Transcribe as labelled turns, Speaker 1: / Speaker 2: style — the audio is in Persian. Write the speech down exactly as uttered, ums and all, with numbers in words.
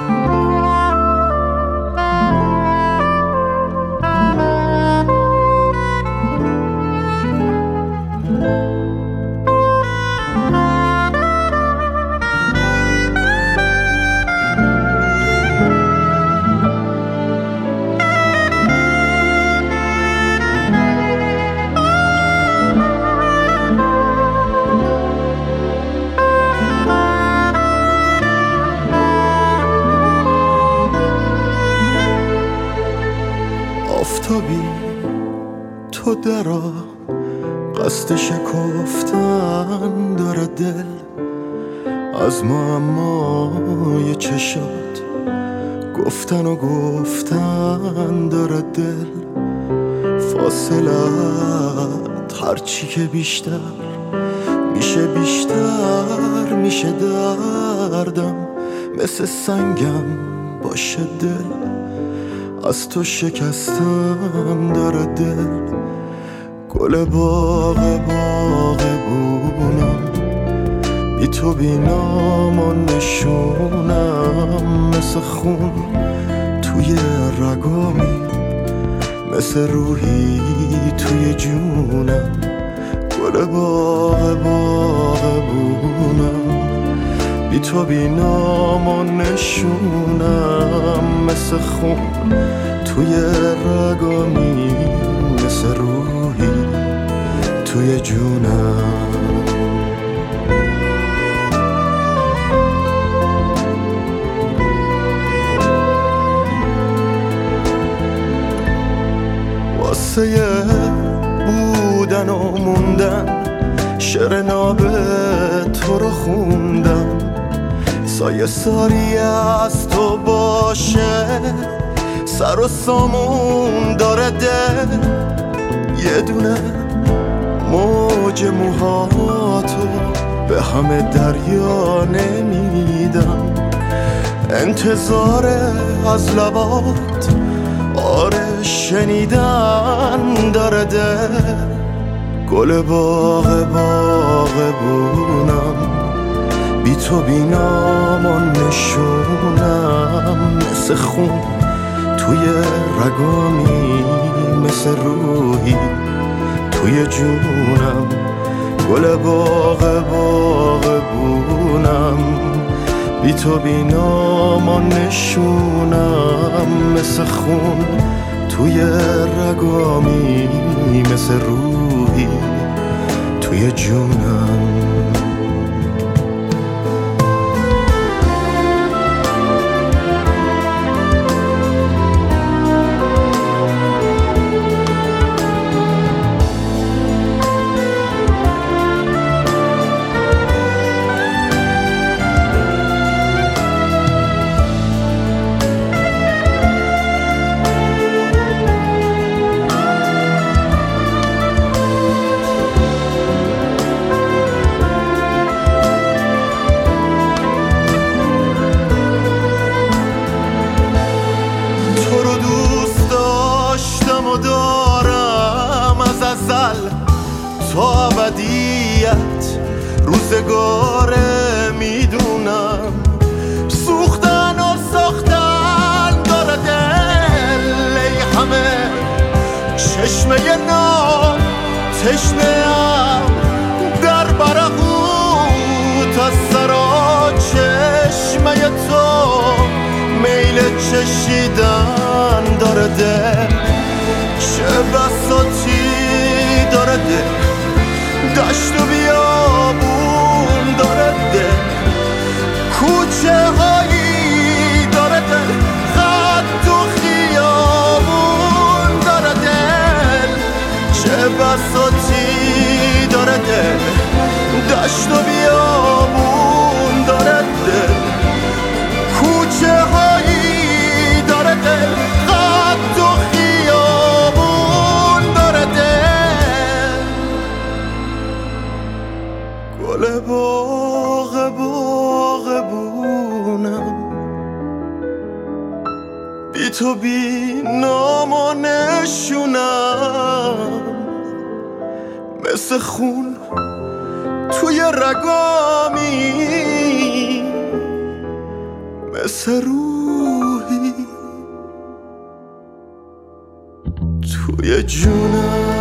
Speaker 1: آفتابی تو درا قصد شکفتن داره دل از معمای چشات گفتن و گفتن داره دل فاصلت هرچی که بیشتر میشه بیشتر میشه دردم مثل سنگم باشه دل از تو شکستم داره دل گل باغ باغبونم بی تو بی نام و نشونم مثل خون توی رگامی مثل روحی توی جونم گل باغ باغبونم بی تو بی نام و نشونم مثل خون توی رگامی مثل روحی توی جونم واسه بودن و موندن شعر ناب تو رو خوندم سایه ساری از تو باشه سر و سامون داره دل یه دونه موج موهاتو به همه دریا نمیدم انتظار از لبات آره شنیدن داره دل گل باغ باغبونم بی تو بی نام و نشونم مثل خون توی رگامی مثل روحی توی جونم گل باغ باغبونم بی تو بی نام و نشونم مثل خون توی رگامی مثل روحی توی جونم تا ابدیت روزگاره میدونم سوختن و ساختن داره دل ای همه چشمه نام تشنه‌ام در برقوت از سرا چشمه تو میل چشیدن داره دل چه بساطی داره دل دشت و بیابون داره دل کوچه هایی داره دل خط و خیابون داره دل چه بساطی داره دل دشت و بیابون داره دل کوچه هایی داره دل خط و خیابون داره دل گل باغ باغبونم بی تو بی نام و نشونم مثل خون توی رگامی مثل رو توی جونم